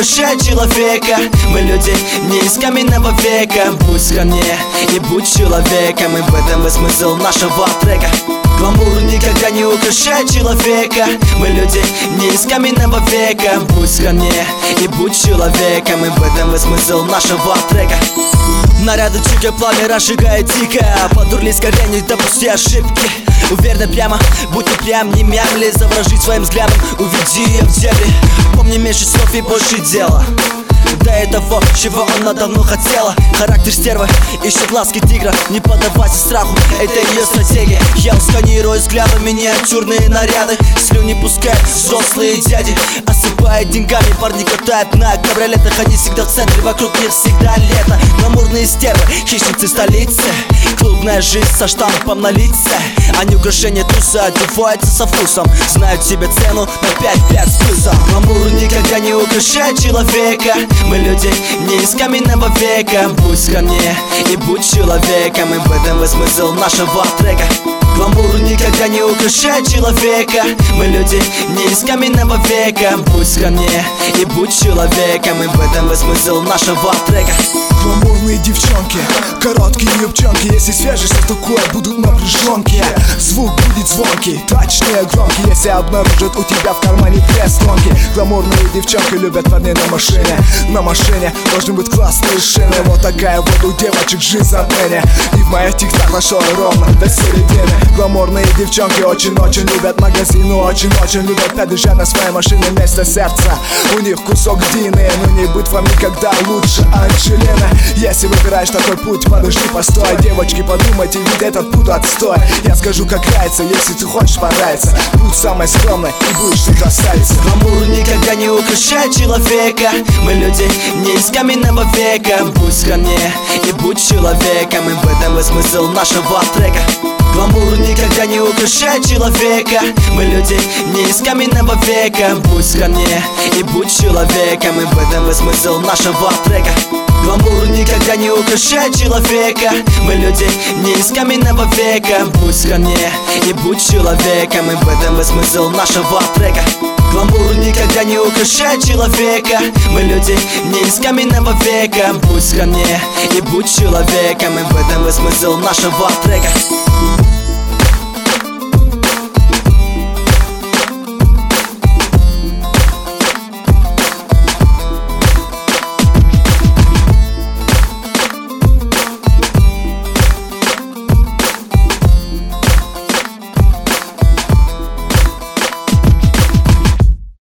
украшает человека. Мы люди не из каменного века. Будь в стране и будь человеком, и в этом и смысл нашего трека. Гламур никогда не украшает человека. Мы люди не из каменного века. Будь в стране и будь человеком, и в этом и смысл нашего трека. Наряды чика, пламя разжигает дико. Подурли скорее, не допусти ошибки. Уверенно прямо, будь упрям, не мямли. Заворожи своим взглядом, уведи ее в дебри. Помни, меньше слов и больше дела. До этого, чего она давно хотела. Характер стервы, ищет ласки тигра. Не поддавайся страху, это ее стратегия. Я сканирую взглядом миниатюрные наряды. Слюни пускают взрослые дяди. Осыпают деньгами, парни катают на кабриолетах. Они всегда в центре, вокруг них всегда лето. Гламурные стервы, хищницы столицы. Клубная жизнь со штампом на лице. Они украшения туса, одеваются со вкусом. Знают себе цену на 5-5 с плюсом. Гламур никогда не украшает человека. Мы люди не из каменного века. Будь в стране и будь человеком, и в этом и смысл нашего трека. Гламур никогда не украшает человека. Мы люди не из каменного века. Будь в стране и будь человеком, и в этом и смысл нашего трека. Гламурные девчонки, короткие юбчонки. Если свяжешься с такой, будут напряженки. Звук будет звонкий, точнее громкий. Если обнаружат у тебя в кармане две струнки. Гламурные девчонки любят парней на машине. На машине должны быть классные шины. Вот такая вот у девочек жизнь за пенни. И в моих текстах нашел ровно до середины. Гламурные девчонки очень-очень любят магазины. Очень-очень любят подъезжать на своей машине вместо сердца. У них кусок Дины, но не будет вам никогда лучше Анджелины. Если выбираешь такой путь, подожди, постой. Девочки, подумайте, ведь этот путь отстой. Я скажу, как нравится, если ты хочешь понравиться. Будь самой скромной и будешь ты красавицей. Гламур никогда не украшает человека. Мы люди не из каменного века. Будь в стране и будь человеком, и в этом и смысл нашего трека. Гламур никогда не украшает человека. Мы люди не из каменного века. Будь в стране и будь человеком, и в этом и смысл нашего трека. Гламур никогда не украшает человека. Мы люди не из каменного века. Будь в стране и будь человеком, и в этом и смысл нашего трека. Гламур никогда не украшает человека. Мы люди не из каменного века. Будь в стране и будь человеком, и в этом и смысл нашего трека.